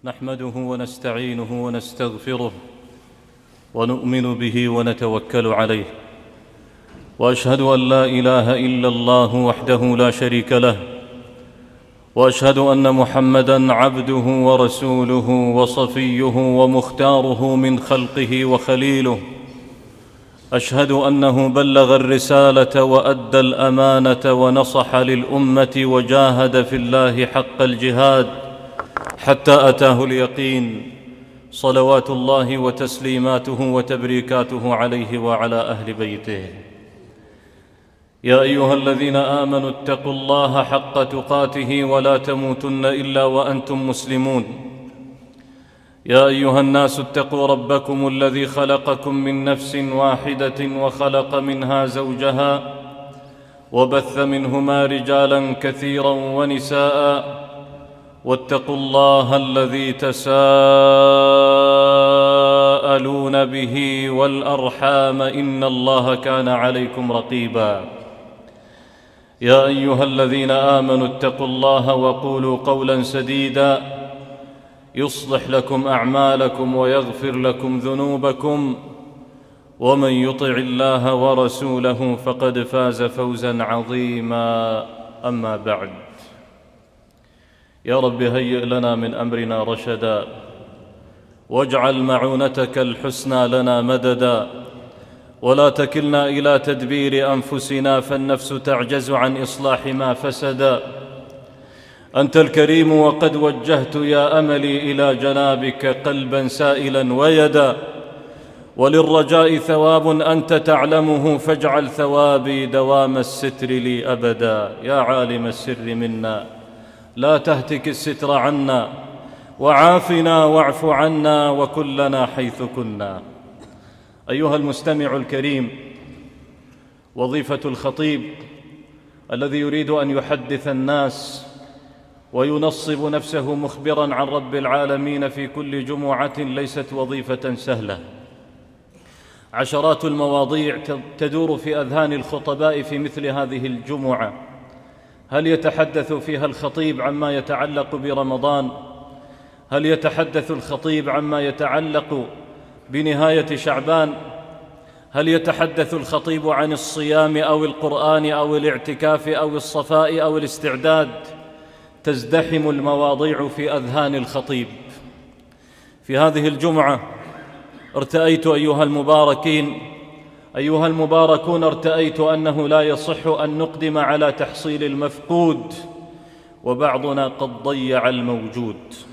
نحمده ونستعينه ونستغفره ونؤمن به ونتوكل عليه، وأشهد أن لا إله إلا الله وحده لا شريك له، وأشهد أن محمدًا عبده ورسوله وصفيه ومختاره من خلقه وخليله. أشهد أنه بلغ الرسالة وأدى الأمانة ونصح للأمة وجاهد في الله حق الجهاد حتى أتاه اليقين، صلوات الله وتسليماته وتبريكاته عليه وعلى أهل بيته. يا أيها الذين آمنوا اتقوا الله حق تقاته ولا تموتن إلا وأنتم مسلمون. يا أيها الناس اتقوا ربكم الذي خلقكم من نفس واحدة وخلق منها زوجها وبث منهما رجالا كثيرا ونساء، واتقوا الله الذي تساءلون به والأرحام إن الله كان عليكم رقيبا. يا أيها الذين آمنوا اتقوا الله وقولوا قولا سديدا يصلح لكم أعمالكم ويغفر لكم ذنوبكم، ومن يطع الله ورسوله فقد فاز فوزا عظيما. أما بعد، يا رب هيئ لنا من أمرنا رشدا، واجعل معونتك الحسنى لنا مددا، ولا تكلنا إلى تدبير أنفسنا فالنفس تعجز عن إصلاح ما فسدا. أنت الكريم وقد وجهت يا أملي إلى جنابك قلبا سائلا ويدا، وللرجاء ثواب أنت تعلمه فاجعل ثوابي دوام الستر لي أبدا. يا عالم السر منا لا تهتك الستر عنا، وعافنا واعف عنا وكلنا حيث كنا. أيها المستمع الكريم، وظيفة الخطيب الذي يريد أن يحدث الناس وينصب نفسه مخبراً عن رب العالمين في كل جمعة ليست وظيفة سهلة. عشرات المواضيع تدور في أذهان الخطباء في مثل هذه الجمعة. هل يتحدث فيها الخطيب عما يتعلق برمضان؟ هل يتحدث الخطيب عما يتعلق بنهاية شعبان؟ هل يتحدث الخطيب عن الصيام أو القرآن أو الاعتكاف أو الصفاء أو الاستعداد؟ تزدحم المواضيع في أذهان الخطيب. في هذه الجمعة ارتأيت أيها المباركون ارتأيت أنه لا يصح أن نقدم على تحصيل المفقود، وبعضنا قد ضيع الموجود.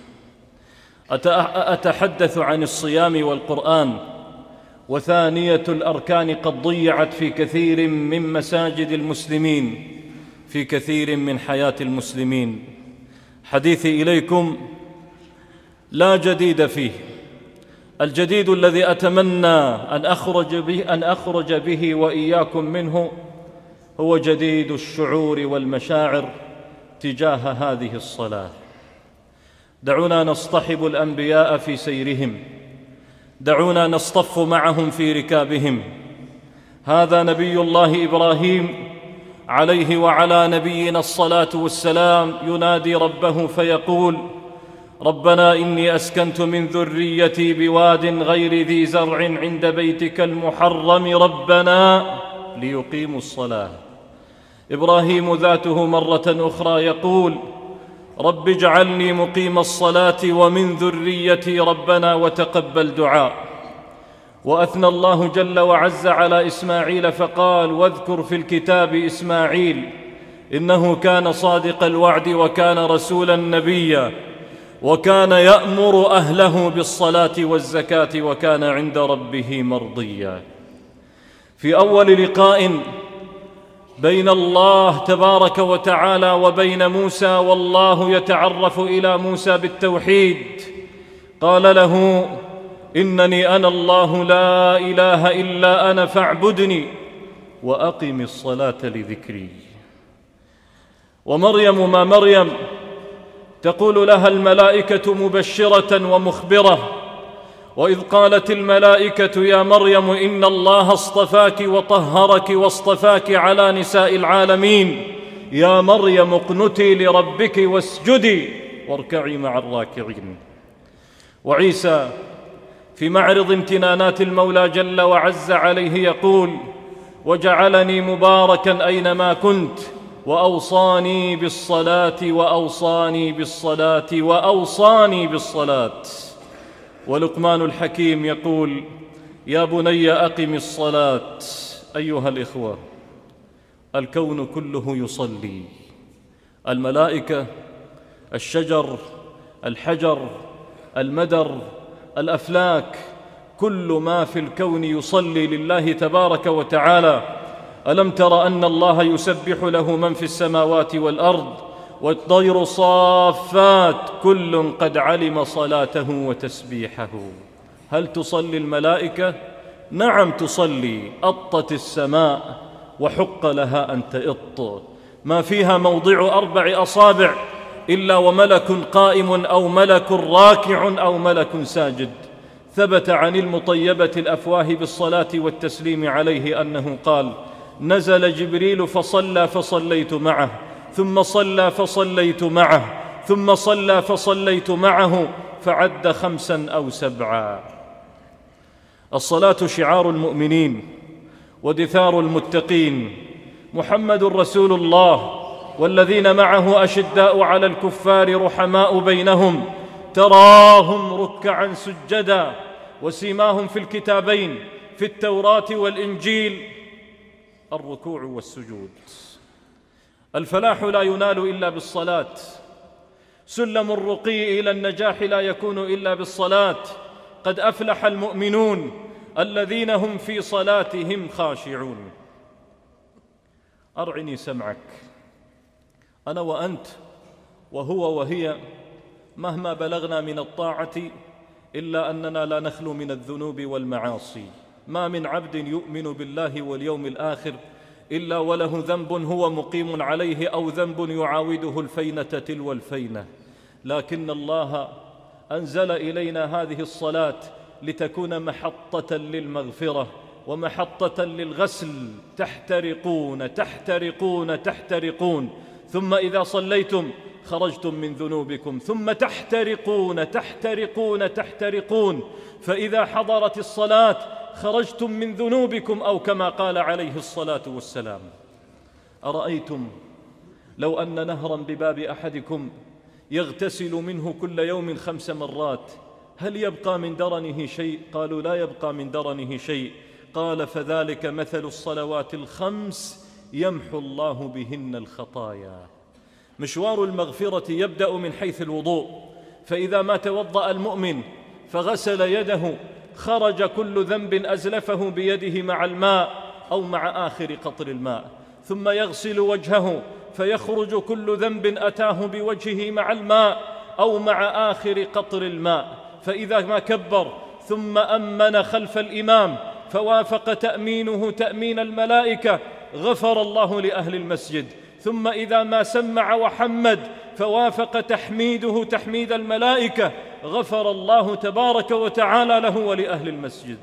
أتحدث عن الصيام والقرآن، وثانية الأركان قد ضيعت في كثير من مساجد المسلمين، في كثير من حياة المسلمين. حديثي إليكم لا جديد فيه. الجديد الذي أتمنى أن أخرج به وإياكم منه هو جديد الشعور والمشاعر تجاه هذه الصلاة. دعونا نصطحب الأنبياء في سيرهم، دعونا نصطف معهم في ركابهم. هذا نبي الله إبراهيم عليه وعلى نبينا الصلاة والسلام ينادي ربه فيقول: ربنا إني أسكنت من ذريتي بواد غير ذي زرع عند بيتك المحرم ربنا ليقيموا الصلاة. إبراهيم ذاته مرة أخرى يقول: رب اجعلني مقيم الصلاة ومن ذريتي ربنا وتقبل دعاء. وأثنى الله جل وعز على إسماعيل فقال: واذكر في الكتاب إسماعيل إنه كان صادق الوعد وكان رسولا نبيا وكان يأمر أهله بالصلاة والزكاة وكان عند ربه مرضيا. في أول لقاء بين الله تبارك وتعالى وبين موسى، والله يتعرف إلى موسى بالتوحيد، قال له: إنني أنا الله لا إله إلا أنا فاعبدني وأقم الصلاة لذكري. ومريم ما مريم تقول لها الملائكة مبشرة ومخبرة، وإذ قالت الملائكة يا مريم إن الله اصطفاك وطهرك واصطفاك على نساء العالمين، يا مريم اقنتي لربك واسجدي واركعي مع الراكعين. وعيسى في معرض امتنانات المولى جل وعز عليه يقول: وجعلني مباركا أينما كنت وأوصاني بالصلاة وأوصاني بالصلاة وأوصاني بالصلاة. ولقمان الحكيم يقول: يا بني أقم الصلاة. أيها الإخوة، الكون كله يصلي، الملائكة، الشجر، الحجر، المدر، الأفلاك، كل ما في الكون يصلي لله تبارك وتعالى. ألم تر أن الله يسبح له من في السماوات والأرض والطير صافات كل قد علم صلاته وتسبيحه. هل تصلي الملائكة؟ نعم تصلي. أطت السماء وحق لها أن تئط، ما فيها موضع 4 أصابع إلا وملك قائم أو ملك راكع أو ملك ساجد. ثبت عن المطيبة الأفواه بالصلاة والتسليم عليه أنه قال: نزل جبريل فصلى فصليت معه، ثم صلى فصليت معه، ثم صلى فصليت معه، فعد 5 أو 7. الصلاة شعار المؤمنين ودثار المتقين. محمد رسول الله والذين معه أشداء على الكفار رحماء بينهم، تراهم ركعا سجدا، وسيماهم في الكتابين في التوراة والإنجيل الركوع والسجود. الفلاح لا ينال إلا بالصلاة، سلم الرقي إلى النجاح لا يكون إلا بالصلاة. قد أفلح المؤمنون الذين هم في صلاتهم خاشعون. أرعني سمعك، أنا وأنت وهو وهي مهما بلغنا من الطاعة إلا أننا لا نخلو من الذنوب والمعاصي. ما من عبد يؤمن بالله واليوم الآخر إلا وله ذنب هو مقيم عليه أو ذنب يعاوده الفينة تلو الفينة. لكن الله أنزل إلينا هذه الصلاة لتكون محطة للمغفرة ومحطة للغسل. تحترقون تحترقون تحترقون، ثم إذا صليتم خرجتم من ذنوبكم، ثم تحترقون تحترقون تحترقون، فإذا حضرت الصلاة خرجتم من ذنوبكم، أو كما قال عليه الصلاة والسلام. أرأيتم لو أن نهرا بباب أحدكم يغتسل منه كل يوم 5 مرات، هل يبقى من درنه شيء؟ قالوا: لا يبقى من درنه شيء. قال: فذلك مثل الصلوات ال5 يمحو الله بهن الخطايا. مشوار المغفرة يبدأ من حيث الوضوء، فإذا ما توضأ المؤمن فغسل يده خرج كل ذنب أزلفه بيده مع الماء أو مع آخر قطر الماء، ثم يغسل وجهه فيخرج كل ذنب أتاه بوجهه مع الماء أو مع آخر قطر الماء. فإذا ما كبر ثم أمن خلف الإمام فوافق تأمينه تأمين الملائكة غفر الله لأهل المسجد. ثم إذا ما سمع وحمد فوافق تحميده تحميد الملائكة غفر الله تبارك وتعالى له ولأهل المسجد.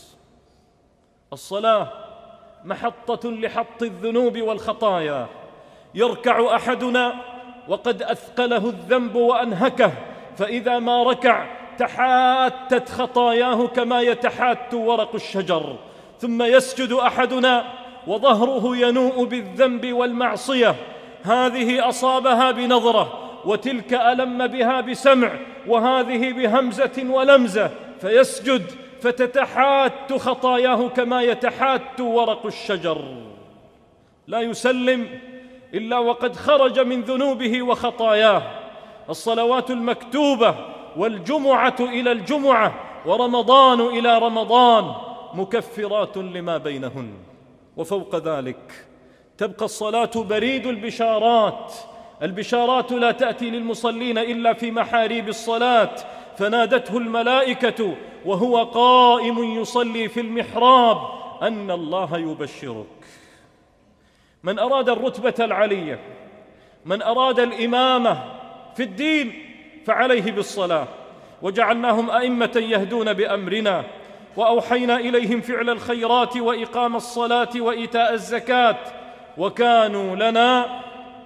الصلاة محطة لحط الذنوب والخطايا. يركع أحدنا وقد أثقله الذنب وأنهكه، فإذا ما ركع تحاتت خطاياه كما يتحات ورق الشجر. ثم يسجد أحدنا وظهره ينوء بالذنب والمعصية، هذه أصابها بنظرة، وتلك ألم بها بسمع، وهذه بهمزة ولمزة، فيسجد فتتحات خطاياه كما يتحات ورق الشجر. لا يسلم إلا وقد خرج من ذنوبه وخطاياه. الصلوات المكتوبة والجمعة إلى الجمعة ورمضان إلى رمضان مكفرات لما بينهن. وفوق ذلك تبقى الصلاة بريد البشارات. البشارات لا تأتي للمصلين إلا في محاريب الصلاة، فنادته الملائكة وهو قائم يصلي في المحراب أن الله يبشرك. من أراد الرتبة العلية، من أراد الإمامة في الدين فعليه بالصلاة. وجعلناهم أئمة يهدون بأمرنا وأوحينا إليهم فعل الخيرات وإقام الصلاة وإيتاء الزكاة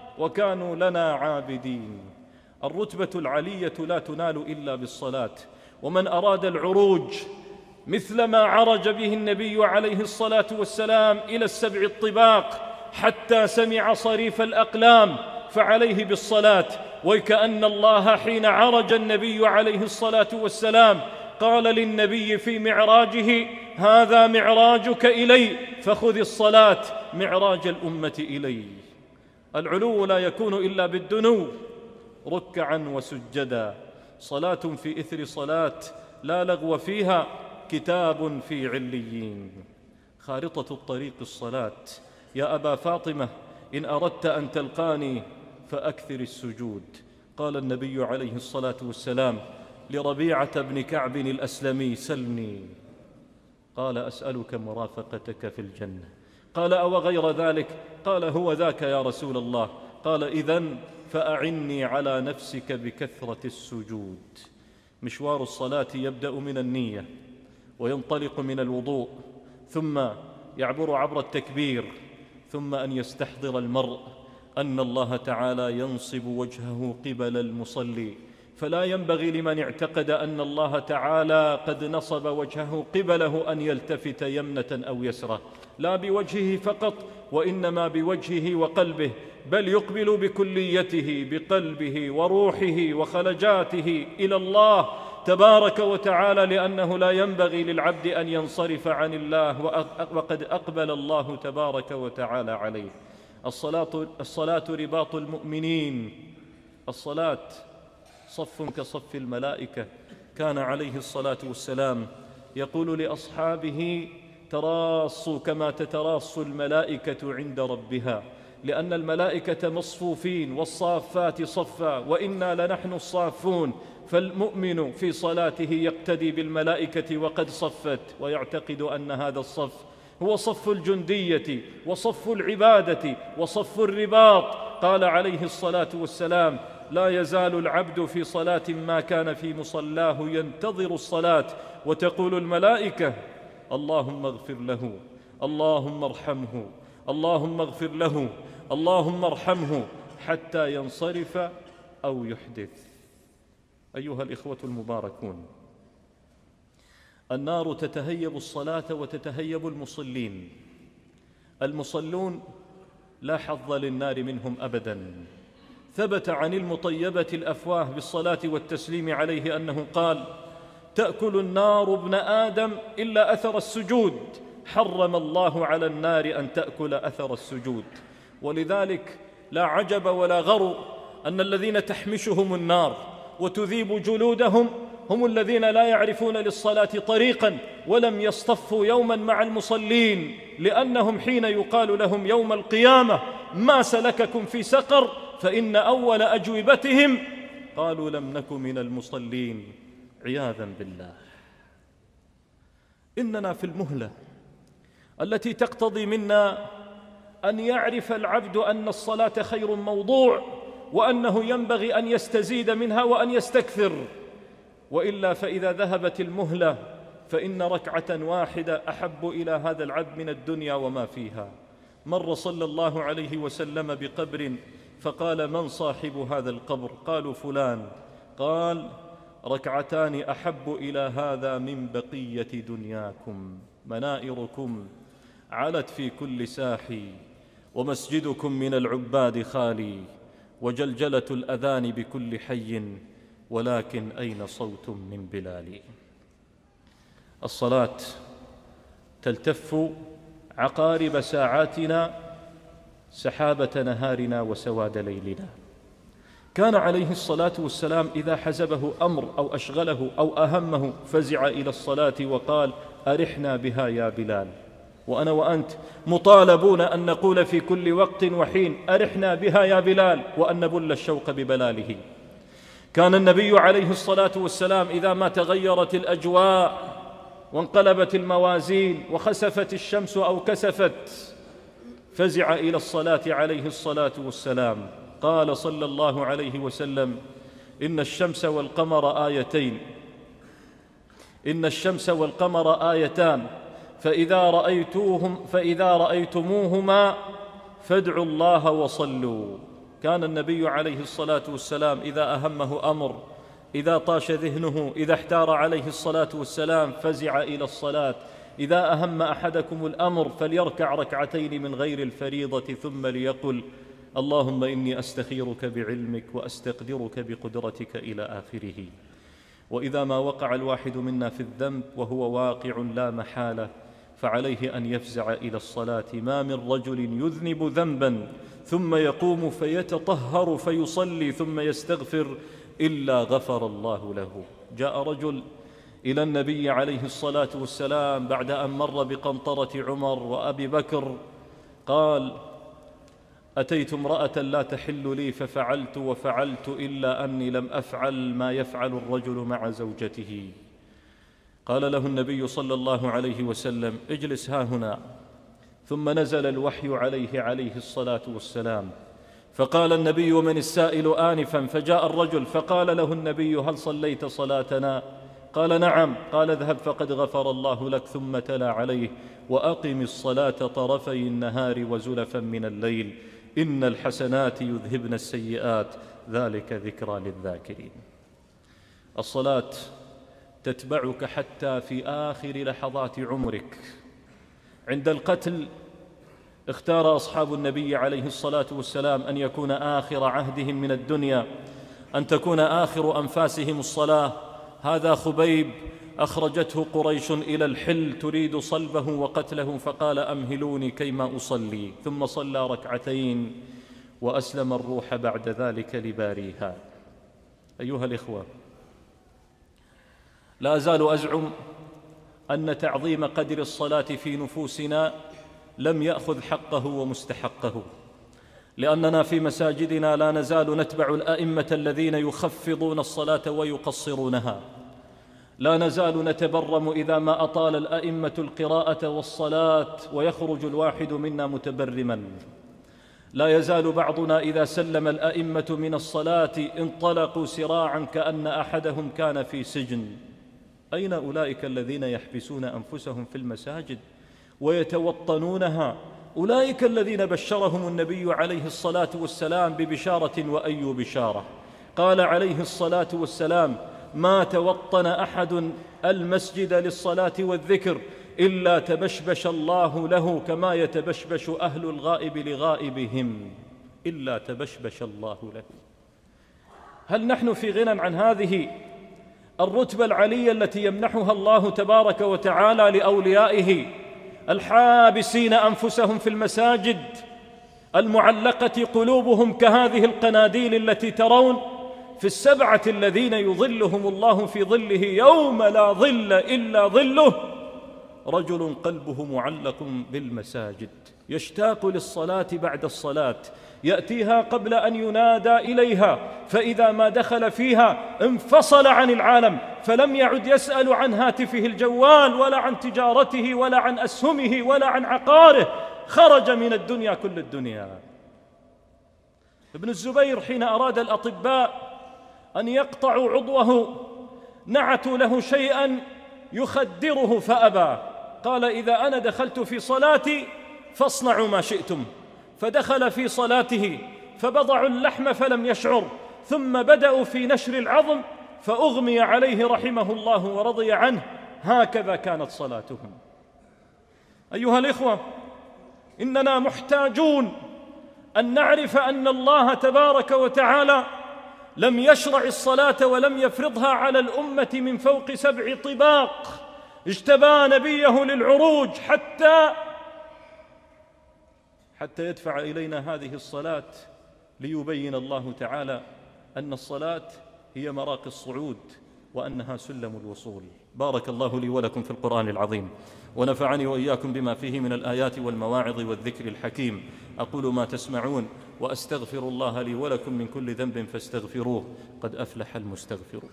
وكانوا لنا عابدين. الرتبة العلية لا تنال إلا بالصلاة. ومن أراد العروج مثل ما عرج به النبي عليه الصلاة والسلام إلى السبع الطباق حتى سمع صريف الأقلام فعليه بالصلاة. وكأن الله حين عرج النبي عليه الصلاة والسلام قال للنبي في معراجه: هذا معراجك إلي فخذ الصلاة معراج الأمة إلي. العلو لا يكون إلا بالدنو، ركعا وسجدا، صلاة في إثر صلاة لا لغو فيها، كتاب في عليين. خارطة الطريق الصلاة. يا أبا فاطمة إن أردت أن تلقاني فأكثر السجود. قال النبي عليه الصلاة والسلام لربيعة بن كعب الأسلمي: سلني. قال: أسألك مرافقتك في الجنة. قال: أو غير ذلك؟ قال: هو ذاك يا رسول الله. قال: إذن فأعني على نفسك بكثرة السجود. مشوار الصلاة يبدأ من النية وينطلق من الوضوء، ثم يعبر عبر التكبير، ثم أن يستحضر المرء أن الله تعالى ينصب وجهه قبل المصلي، فلا ينبغي لمن اعتقد أن الله تعالى قد نصب وجهه قبله أن يلتفت يمنة أو يسرة، لا بوجهه فقط وإنما بوجهه وقلبه، بل يقبل بكليته بقلبه وروحه وخلجاته إلى الله تبارك وتعالى، لأنه لا ينبغي للعبد أن ينصرف عن الله وقد أقبل الله تبارك وتعالى عليه. الصلاة رباط المؤمنين. الصلاة صف كصف الملائكة. كان عليه الصلاة والسلام يقول لأصحابه: تراصوا كما تتراص الملائكة عند ربها، لأن الملائكة مصفوفين، والصافات صفا، وإنا لنحن الصافون. فالمؤمن في صلاته يقتدي بالملائكة وقد صفت، ويعتقد أن هذا الصف هو صف الجندية وصف العبادة وصف الرباط. قال عليه الصلاة والسلام: لا يزال العبد في صلاة ما كان في مصلاه ينتظر الصلاة، وتقول الملائكة: اللهم اغفر له، اللهم ارحمه، اللهم اغفر له، اللهم ارحمه، حتى ينصرف أو يحدث. أيها الإخوة المباركون، النار تتهيب الصلاة وتتهيب المصلين. المصلون لا حظ للنار منهم أبدا. ثبت عن المطيبة الأفواه بالصلاة والتسليم عليه أنه قال: تأكل النار ابن آدم إلا أثر السجود، حرم الله على النار أن تأكل أثر السجود. ولذلك لا عجب ولا غرو أن الذين تحمشهم النار وتذيب جلودهم هم الذين لا يعرفون للصلاة طريقا ولم يصطفوا يوما مع المصلين، لأنهم حين يقال لهم يوم القيامة: ما سلككم في سقر؟ فإن أول أجوبتهم قالوا: لم نك من المصلين، عياذا بالله. إننا في المهلة التي تقتضي منا أن يعرف العبد أن الصلاة خير موضوع، وأنه ينبغي أن يستزيد منها وأن يستكثر، وإلا فإذا ذهبت المهلة فإن ركعة واحدة أحب إلى هذا العبد من الدنيا وما فيها. مر صلى الله عليه وسلم بقبر فقال: من صاحب هذا القبر؟ قالوا: فلان. قال: ركعتان أحب إلى هذا من بقية دنياكم، منائركم علت في كل ساحي، ومسجدكم من العباد خالي، وجلجلة الأذان بكل حي، ولكن أين صوت من بلال. الصلاة تلتف عقارب ساعاتنا، سحابة نهارنا وسواد ليلنا. كان عليه الصلاة والسلام إذا حزبه أمر أو أشغله أو أهمه فزع إلى الصلاة وقال: أرحنا بها يا بلال. وأنا وأنت مطالبون أن نقول في كل وقت وحين: أرحنا بها يا بلال، وأن نبل الشوق ببلاله. كان النبي عليه الصلاة والسلام إذا ما تغيرت الأجواء وانقلبت الموازين وخسفت الشمس أو كسفت فزع إلى الصلاة عليه الصلاة والسلام. قال صلى الله عليه وسلم: إن الشمس والقمر آيتين، إن الشمس والقمر آيتان، فإذا رأيتموهما فادعوا الله وصلوا. كان النبي عليه الصلاة والسلام إذا أهمه أمر إذا طاش ذهنه، إذا احتار عليه الصلاة والسلام فزع إلى الصلاة. إذا أهم أحدكم الأمر فليركع ركعتين من غير الفريضة ثم ليقل: اللهم إني أستخيرك بعلمك وأستقدرك بقدرتك إلى آخره. وإذا ما وقع الواحد منا في الذنب وهو واقع لا محالة فعليه أن يفزع إلى الصلاة. ما من رجل يذنب ذنبا ثم يقوم فيتطهر فيصلي ثم يستغفر إلا غفر الله له. جاء رجل إلى النبي عليه الصلاة والسلام بعد أن مر بقنطرة عمر وأبي بكر، قال: أتيت امرأة لا تحل لي ففعلت وفعلت إلا أني لم أفعل ما يفعل الرجل مع زوجته. قال له النبي صلى الله عليه وسلم: اجلس هاهنا. ثم نزل الوحي عليه الصلاة والسلام، فقال النبي: من السائل آنفا؟ فجاء الرجل فقال له النبي: هل صليت صلاتنا؟ قال: نعم. قال: اذهب فقد غفر الله لك. ثم تلا عليه: وأقم الصلاة طرفي النهار وزلفا من الليل إن الحسنات يذهبن السيئات ذلك ذكرى للذاكرين. الصلاة تتبعك حتى في آخر لحظات عمرك. عند القتل اختار أصحاب النبي عليه الصلاة والسلام أن يكون آخر عهدهم من الدنيا، أن تكون آخر أنفاسهم الصلاة. هذا خبيب أخرجته قريش إلى الحل تريد صلبه وقتله، فقال: أمهلوني كيما أصلي. ثم صلى ركعتين وأسلم الروح بعد ذلك لباريها. أيها الإخوة، لا أزال أزعم أن تعظيم قدر الصلاة في نفوسنا لم يأخذ حقه ومستحقه، لأننا في مساجدنا لا نزال نتبع الأئمة الذين يخفضون الصلاة ويقصرونها. لا نزال نتبرم إذا ما أطال الأئمة القراءة والصلاة ويخرج الواحد منا متبرما. لا يزال بعضنا إذا سلم الأئمة من الصلاة انطلقوا سراعا كأن أحدهم كان في سجن. أين أولئك الذين يحبسون أنفسهم في المساجد ويتوطنونها؟ أولئك الذين بشرهم النبي عليه الصلاة والسلام ببشارة وأي بشارة. قال عليه الصلاة والسلام: ما توطن أحد المسجد للصلاة والذكر إلا تبشبش الله له كما يتبشبش أهل الغائب لغائبهم. إلا تبشبش الله له. هل نحن في غنى عن هذه الرتبة العلية التي يمنحها الله تبارك وتعالى لأوليائه الحابسين أنفسهم في المساجد، المعلقة قلوبهم كهذه القناديل التي ترون في السبعة الذين يظلهم الله في ظله يوم لا ظل إلا ظله؟ رجل قلبه معلق بالمساجد يشتاق للصلاة بعد الصلاة، يأتيها قبل أن ينادى إليها، فإذا ما دخل فيها انفصل عن العالم، فلم يعد يسأل عن هاتفه الجوال ولا عن تجارته ولا عن أسهمه ولا عن عقاره، خرج من الدنيا كل الدنيا. ابن الزبير حين أراد الأطباء أن يقطعوا عضوه نعتوا له شيئا يخدره فأبى، قال: إذا أنا دخلت في صلاتي فاصنعوا ما شئتم. فدخل في صلاته فبضعوا اللحم فلم يشعر، ثم بدأوا في نشر العظم فأغمي عليه رحمه الله ورضي عنه. هكذا كانت صلاتهم. أيها الإخوة، إننا محتاجون أن نعرف أن الله تبارك وتعالى لم يشرع الصلاة ولم يفرضها على الأمة من فوق 7 طباق. اجتبى نبيه للعروج حتى يدفع إلينا هذه الصلاة، ليبين الله تعالى أن الصلاة هي مراقي الصعود وأنها سلم الوصول. بارك الله لي ولكم في القرآن العظيم، ونفعني وإياكم بما فيه من الآيات والمواعظ والذكر الحكيم. أقول ما تسمعون وأستغفر الله لي ولكم من كل ذنب فاستغفروه، قد أفلح المستغفرون.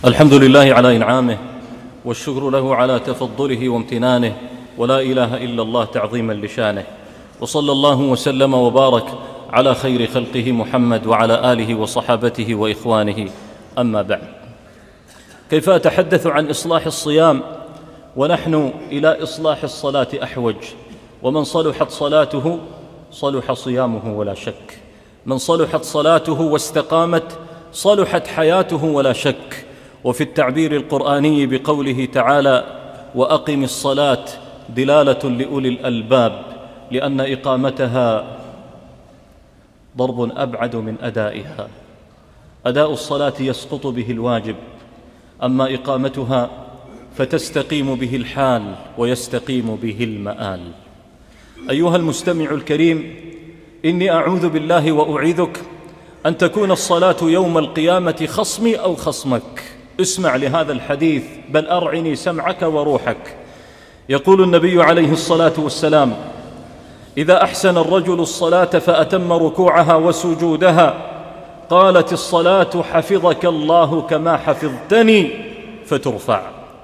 الحمد لله على إنعامه، والشكر له على تفضله وامتنانه، ولا إله إلا الله تعظيما لشانه. وصلى الله وسلم وبارك على خير خلقه محمد وعلى آله وصحابته وإخوانه. أما بعد، كيف أتحدث عن إصلاح الصيام ونحن إلى إصلاح الصلاة أحوج؟ ومن صلحت صلاته صلح صيامه ولا شك، من صلحت صلاته واستقامت صلحت حياته ولا شك. وفي التعبير القرآني بقوله تعالى: وأقم الصلاة، دلالة لأولي الألباب، لأن إقامتها ضرب أبعد من أدائها. أداء الصلاة يسقط به الواجب، أما إقامتها فتستقيم به الحال ويستقيم به المآل. أيها المستمع الكريم، إني أعوذ بالله وأعيذك أن تكون الصلاة يوم القيامة خصمي أو خصمك. اسمع لهذا الحديث، بل أرعني سمعك وروحك. يقول النبي عليه الصلاة والسلام: إذا أحسن الرجل الصلاة فأتم ركوعها وسجودها قالت الصلاة: حفظك الله كما حفظتني، فترفع.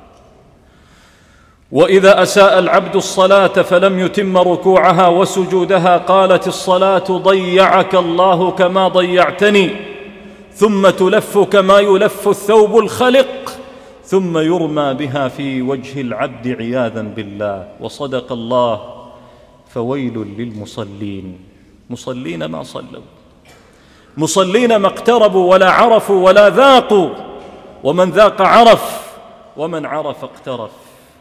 وإذا أساء العبد الصلاة فلم يتم ركوعها وسجودها قالت الصلاة: ضيعك الله كما ضيعتني. ثم تلف كما يلف الثوب الخلق، ثم يرمى بها في وجه العبد عياذا بالله. وصدق الله. فويل للمصلين، مصلين ما صلوا، مصلين ما اقتربوا ولا عرفوا ولا ذاقوا، ومن ذاق عرف، ومن عرف اقترف،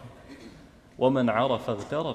ومن عرف اغترف.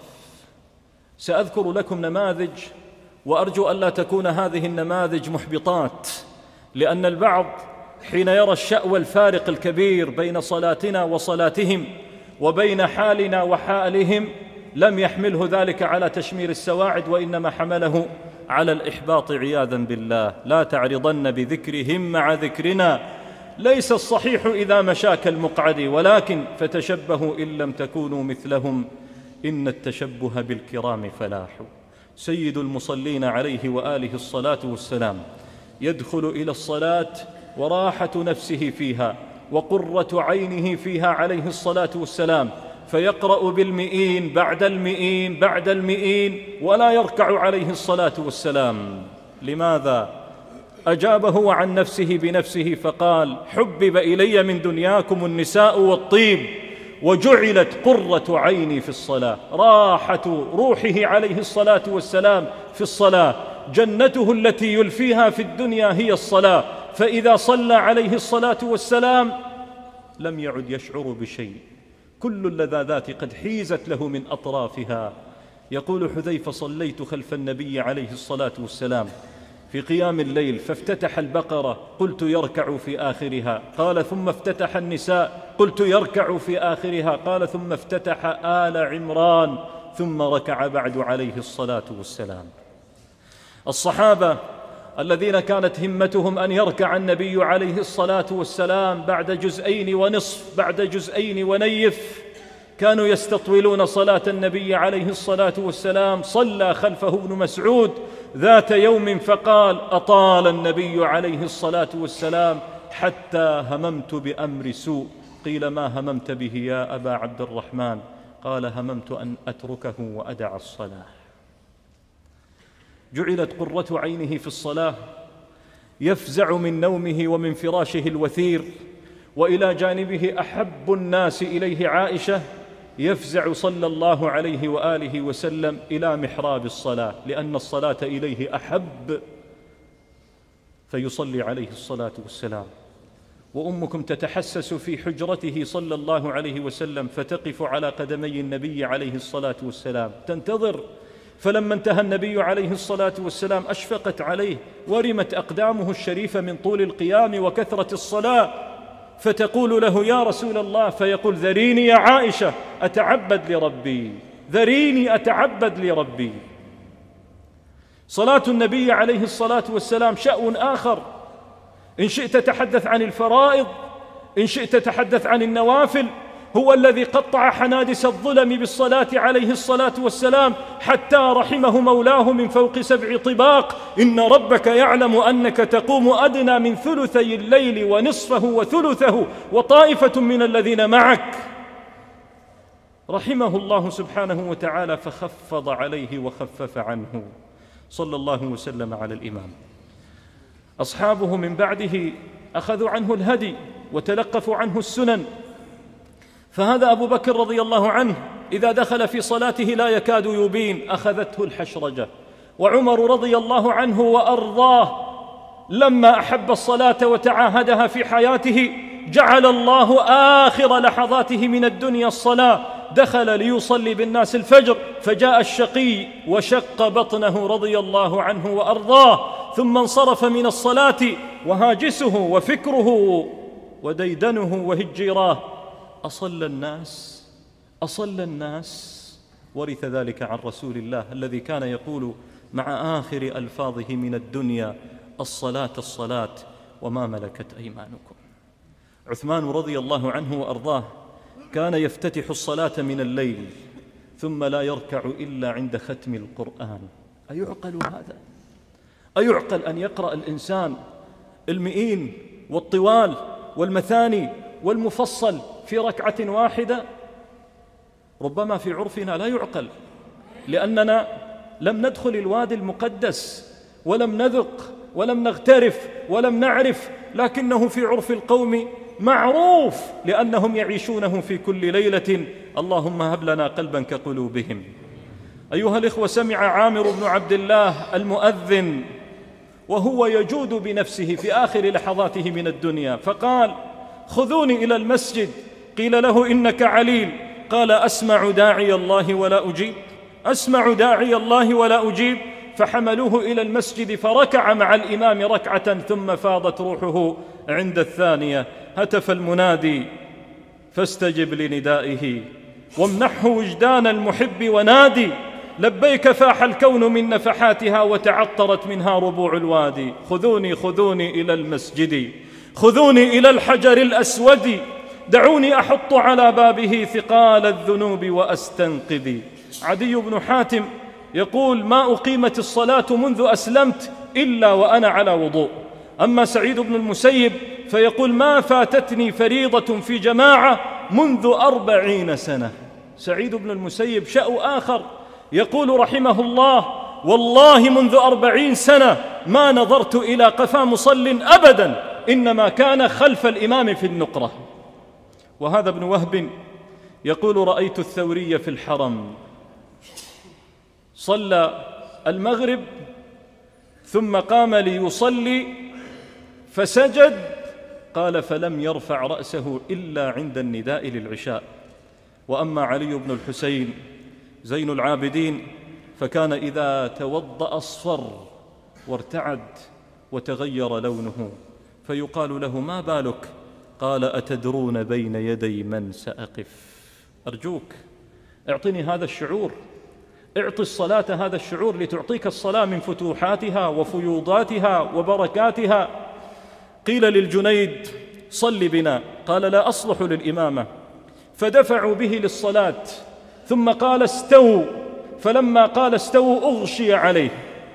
سأذكر لكم نماذج، وأرجو ألا تكون هذه النماذج محبطات، لأن البعض حين يرى الشأو الفارق الكبير بين صلاتنا وصلاتهم وبين حالنا وحالهم لم يحمله ذلك على تشمير السواعد، وإنما حمله على الإحباط عياذا بالله. لا تعرضن بذكرهم مع ذكرنا، ليس الصحيح إذا مشاك المقعد، ولكن فتشبهوا إن لم تكونوا مثلهم، إن التشبه بالكرام فلاح. سيد المصلين عليه وآله الصلاة والسلام يدخل إلى الصلاة وراحة نفسه فيها وقرة عينه فيها عليه الصلاة والسلام، فيقرأ بالمئين بعد المئين بعد المئين ولا يركع عليه الصلاة والسلام. لماذا؟ أجاب هو عن نفسه بنفسه فقال: حبب إلي من دنياكم النساء والطيب، وجعلت قرة عيني في الصلاة. راحة روحه عليه الصلاة والسلام في الصلاة، جنته التي يلفيها في الدنيا هي الصلاة. فإذا صلى عليه الصلاة والسلام لم يعد يشعر بشيء، كل اللذاذات قد حيزت له من أطرافها. يقول حذيفة: صليت خلف النبي عليه الصلاة والسلام في قيام الليل فافتتح البقرة، قلت يركع في آخرها، قال ثم افتتح النساء، قلت يركع في آخرها، قال ثم افتتح آل عمران، ثم ركع بعد عليه الصلاة والسلام. الصحابة الذين كانت همتهم أن يركع النبي عليه الصلاة والسلام بعد جزئين ونصف، بعد جزئين ونيف، كانوا يستطولون صلاة النبي عليه الصلاة والسلام. صلى خلفه ابن مسعود ذات يوم فقال: أطال النبي عليه الصلاة والسلام حتى هممت بأمر سوء. قيل: ما هممت به يا أبا عبد الرحمن؟ قال: هممت أن أتركه وأدع الصلاة. جعلت قرة عينه في الصلاة، يفزع من نومه ومن فراشه الوثير، وإلى جانبه أحب الناس إليه عائشة، يفزع صلى الله عليه وآله وسلم إلى محراب الصلاة، لأن الصلاة إليه أحب، فيصلي عليه الصلاة والسلام. وأمكم تتحسس في حجرته صلى الله عليه وسلم، فتقف على قدمي النبي عليه الصلاة والسلام تنتظر. فلما انتهى النبي عليه الصلاة والسلام أشفقت عليه، ورمت أقدامه الشريفة من طول القيام وكثرة الصلاة، فتقول له: يا رسول الله، فيقول: ذريني يا عائشة أتعبد لربي، ذريني أتعبد لربي. صلاة النبي عليه الصلاة والسلام شأن آخر. إن شئت تحدث عن الفرائض، إن شئت تحدث عن النوافل، هو الذي قطع حنادس الظلم بالصلاة عليه الصلاة والسلام حتى رحمه مولاه من فوق 7 طباق. إن ربك يعلم أنك تقوم أدنى من ثلثي الليل ونصفه وثلثه وطائفة من الذين معك. رحمه الله سبحانه وتعالى فخفض عليه وخفف عنه، صلى الله وسلم على الإمام. أصحابه من بعده أخذوا عنه الهدي وتلقفوا عنه السنن، فهذا أبو بكر رضي الله عنه إذا دخل في صلاته لا يكاد يبين، أخذته الحشرجة. وعمر رضي الله عنه وأرضاه لما أحب الصلاة وتعاهدها في حياته جعل الله آخر لحظاته من الدنيا الصلاة، دخل ليصلي بالناس الفجر فجاء الشقي وشق بطنه رضي الله عنه وأرضاه، ثم انصرف من الصلاة وهاجسه وفكره وديدنه وهجيراه أصلى الناس. ورث ذلك عن رسول الله الذي كان يقول مع آخر ألفاظه من الدنيا: الصلاة وما ملكت أيمانكم. عثمان رضي الله عنه وأرضاه كان يفتتح الصلاة من الليل ثم لا يركع إلا عند ختم القرآن. أيعقل هذا؟ أيعقل أن يقرأ الإنسان المئين والطوال والمثاني والمفصل في ركعة واحدة؟ ربما في عرفنا لا يعقل، لأننا لم ندخل الوادي المقدس ولم نذق ولم نغترف ولم نعرف، لكنه في عرف القوم معروف لأنهم يعيشونه في كل ليلة. اللهم هب لنا قلبا كقلوبهم. أيها الإخوة، سمع عامر بن عبد الله المؤذن وهو يجود بنفسه في آخر لحظاته من الدنيا فقال: خذوني إلى المسجد. قيل له: إنك عليل. قال: أسمع داعي الله ولا أجيب، أسمع داعي الله ولا أجيب. فحملوه إلى المسجد فركع مع الإمام ركعة ثم فاضت روحه عند الثانية. هتف المنادي فاستجب لندائه وامنحه وجدان المحب ونادي. لبيك فاح الكون من نفحاتها وتعطرت منها ربوع الوادي. خذوني إلى المسجد، خذوني إلى الحجر الأسود، دعوني أحط على بابه ثقال الذنوب وأستنقذي. عدي بن حاتم يقول: ما أقيمت الصلاة منذ أسلمت إلا وأنا على وضوء. أما سعيد بن المسيب فيقول: ما فاتتني فريضة في جماعة منذ 40 سنة. سعيد بن المسيب شأو آخر، يقول رحمه الله: والله منذ 40 سنة ما نظرت إلى قفا مصل أبدا، إنما كان خلف الإمام في النقرة. وهذا ابن وهب يقول: رأيت الثوري في الحرم صلى المغرب ثم قام ليصلي فسجد، قال: فلم يرفع رأسه إلا عند النداء للعشاء. وأما علي بن الحسين زين العابدين فكان إذا توضأ أصفر وارتعد وتغير لونه، فيقال له: ما بالك؟ قال: أتدرون بين يدي من سأقف؟ أرجوك اعطني هذا الشعور، اعطي الصلاة هذا الشعور لتعطيك الصلاة من فتوحاتها وفيوضاتها وبركاتها. قيل للجنيد: صل بنا. قال: لا أصلح للإمامة. فدفعوا به للصلاة ثم قال: استووا. فلما قال استووا أغشي عليه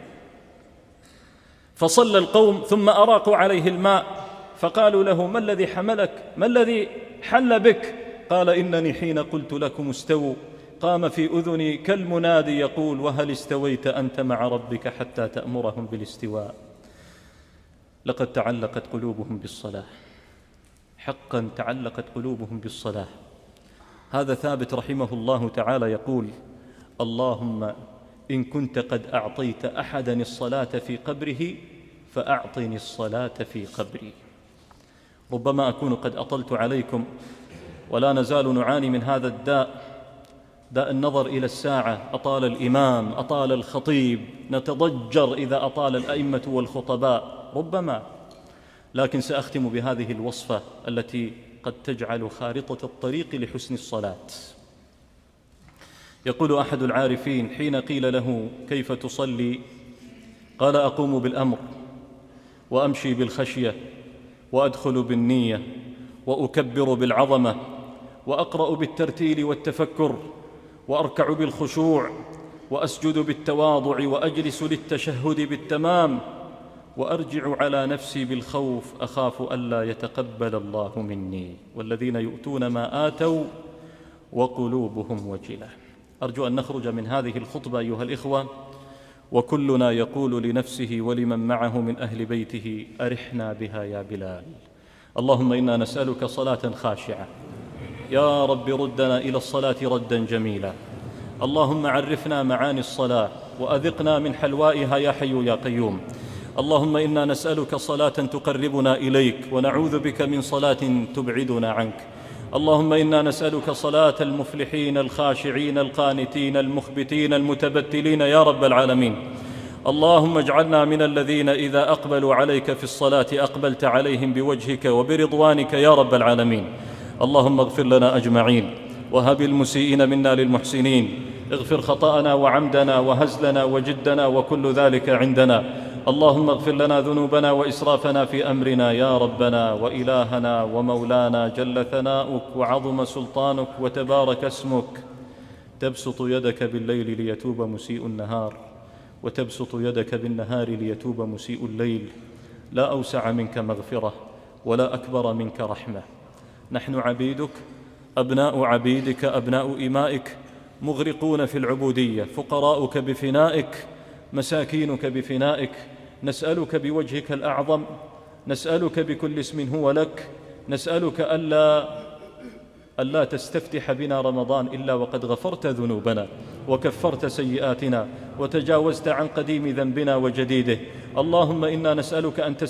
فصلى القوم ثم أراقوا عليه الماء، فقالوا له: ما الذي حملك؟ ما الذي حل بك؟ قال: إنني حين قلت لكم استووا قام في أذني كالمنادي يقول: وهل استويت أنت مع ربك حتى تأمرهم بالاستواء؟ لقد تعلقت قلوبهم بالصلاة، حقا تعلقت قلوبهم بالصلاة. هذا ثابت رحمه الله تعالى يقول: اللهم إن كنت قد أعطيت أحدا الصلاة في قبره فأعطني الصلاة في قبري. ربما أكون قد أطلت عليكم، ولا نزال نعاني من هذا الداء، داء النظر إلى الساعة. أطال الإمام، أطال الخطيب، نتضجر إذا أطال الأئمة والخطباء ربما، لكن سأختم بهذه الوصفة التي قد تجعل خارطة الطريق لحسن الصلاة. يقول أحد العارفين حين قيل له: كيف تصلي؟ قال: أقوم بالأمر وأمشي بالخشية وأدخل بالنية وأكبر بالعظمة وأقرأ بالترتيل والتفكر، وأركع بالخشوع، وأسجد بالتواضع، وأجلس للتشهد بالتمام، وأرجع على نفسي بالخوف، أخاف ألا يتقبل الله مني، والذين يؤتون ما آتوا وقلوبهم وجلة. أرجو أن نخرج من هذه الخطبة أيها الإخوة وكلنا يقول لنفسه ولمن معه من أهل بيته: أرحنا بها يا بلال. اللهم إنا نسألك صلاة خاشعة، يا رب ردنا إلى الصلاة ردا جميلا. اللهم عرفنا معاني الصلاة وأذقنا من حلوائها يا حي يا قيوم. اللهم إنا نسألك صلاة تقربنا إليك، ونعوذ بك من صلاة تبعدنا عنك. اللهم إنا نسألك صلاة المفلحين الخاشعين القانتين المخبتين المتبتلين يا رب العالمين. اللهم اجعلنا من الذين إذا أقبلوا عليك في الصلاة أقبلت عليهم بوجهك وبرضوانك يا رب العالمين. اللهم اغفر لنا أجمعين، وهب المسيئين منا للمحسنين، اغفر خطأنا وعمدنا وهزلنا وجدنا وكل ذلك عندنا. اللهم اغفر لنا ذنوبنا وإسرافنا في أمرنا يا ربنا وإلهنا ومولانا، جل ثناؤك وعظم سلطانك وتبارك اسمك. تبسط يدك بالليل ليتوب مسيء النهار، وتبسط يدك بالنهار ليتوب مسيء الليل. لا أوسع منك مغفرة ولا أكبر منك رحمة. نحن عبيدك، أبناء عبيدك، أبناء إمائك، مغرقون في العبودية، فقراؤك بفنائك، مساكينك بفنائك. نسألك بوجهك الأعظم، نسألك بكل اسم هو لك، نسألك ألا تستفتح بنا رمضان إلا وقد غفرت ذنوبنا وكفرت سيئاتنا وتجاوزت عن قديم ذنبنا وجديده. اللهم إنا نسألك أن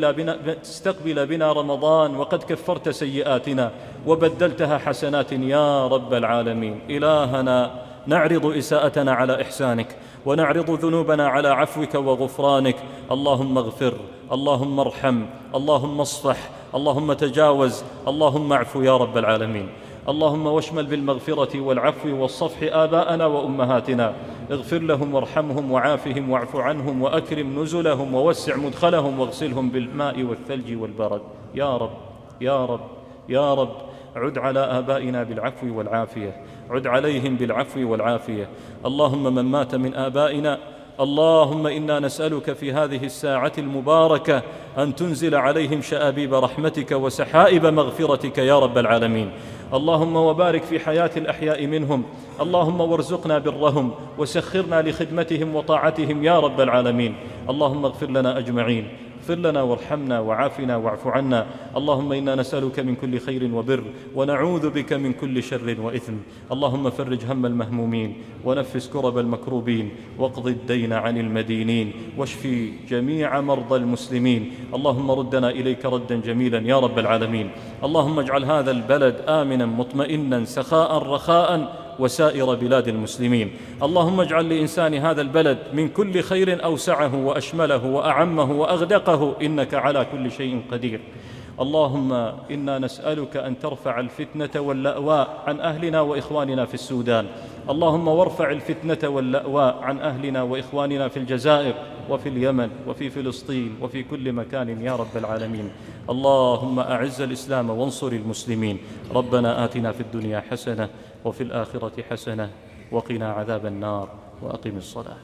تستقبل بنا رمضان وقد كفرت سيئاتنا وبدلتها حسنات يا رب العالمين. إلهنا، نعرض إساءتنا على إحسانك، ونعرض ذنوبنا على عفوك وغفرانك. اللهم اغفر، اللهم ارحم، اللهم اصفح، اللهم تجاوز، اللهم اعفو يا رب العالمين. اللهم واشمل بالمغفرة والعفو والصفح آباءنا وأمهاتنا، اغفر لهم وارحمهم وعافهم واعف عنهم وأكرم نزلهم ووسع مدخلهم واغسلهم بالماء والثلج والبرد يا رب يا رب يا رب. عد على آبائنا بالعفو والعافية، عد عليهم بالعفو والعافية. اللهم من مات من آبائنا، اللهم إنا نسألك في هذه الساعة المباركة أن تنزل عليهم شآبيب رحمتك وسحائب مغفرتك يا رب العالمين. اللهم وبارك في حياة الأحياء منهم، اللهم وارزقنا برهم وسخرنا لخدمتهم وطاعتهم يا رب العالمين. اللهم اغفر لنا أجمعين، اغفر لنا وارحمنا وعافنا واعف عنا. اللهم إنا نسألك من كل خير وبر، ونعوذ بك من كل شر وإثم. اللهم فرج هم المهمومين، ونفس كرب المكروبين، واقض الدين عن المدينين، واشفي جميع مرضى المسلمين. اللهم ردنا إليك ردا جميلا يا رب العالمين. اللهم اجعل هذا البلد آمنا مطمئنا سخاء رخاء وسائر بلاد المسلمين. اللهم اجعل لإنسان هذا البلد من كل خير أوسعه وأشمله وأعمه وأغدقه، إنك على كل شيء قدير. اللهم إنا نسألك أن ترفع الفتنة واللأواء عن أهلنا وإخواننا في السودان. اللهم وارفع الفتنة واللأواء عن أهلنا وإخواننا في الجزائر وفي اليمن وفي فلسطين وفي كل مكان يا رب العالمين. اللهم أعز الإسلام وانصر المسلمين. ربنا آتنا في الدنيا حسنة وفي الآخرة حسنة وقنا عذاب النار، وأقم الصلاة.